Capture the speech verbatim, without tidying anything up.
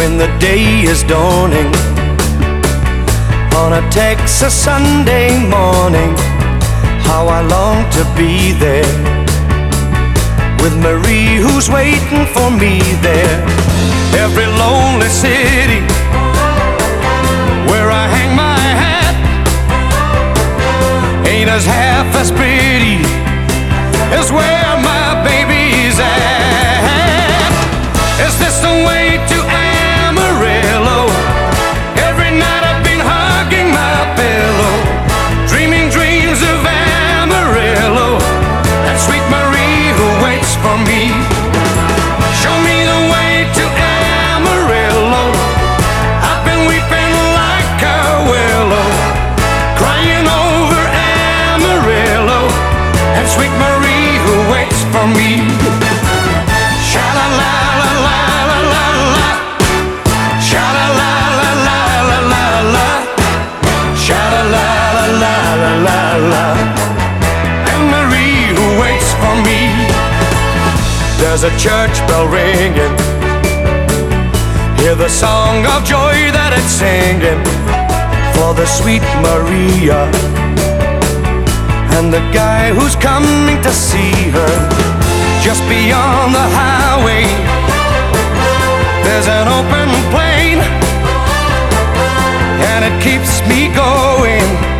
when the day is dawning on a Texas Sunday morning. How I long to be there with Marie, who's waiting for me there. Every lonely city where I hang my hat ain't as half as pretty as where my baby's at. Is this the way to Amarillo? Every night I've been hugging my pillow, dreaming dreams of Amarillo and sweet Marie who waits for me. Show me the way to Amarillo. I've been weeping like a willow, crying over Amarillo and sweet Marie who waits for me. Sha-la-la-la-la-la-la-la, sha-la-la-la-la-la-la, sha-la-la-la-la-la-la, and Marie who waits for me. There's a church bell ringing, hear the song of joy that it's singing for the sweet Maria and the guy who's coming to see her. Just beyond the highway there's an open plain, and it keeps me going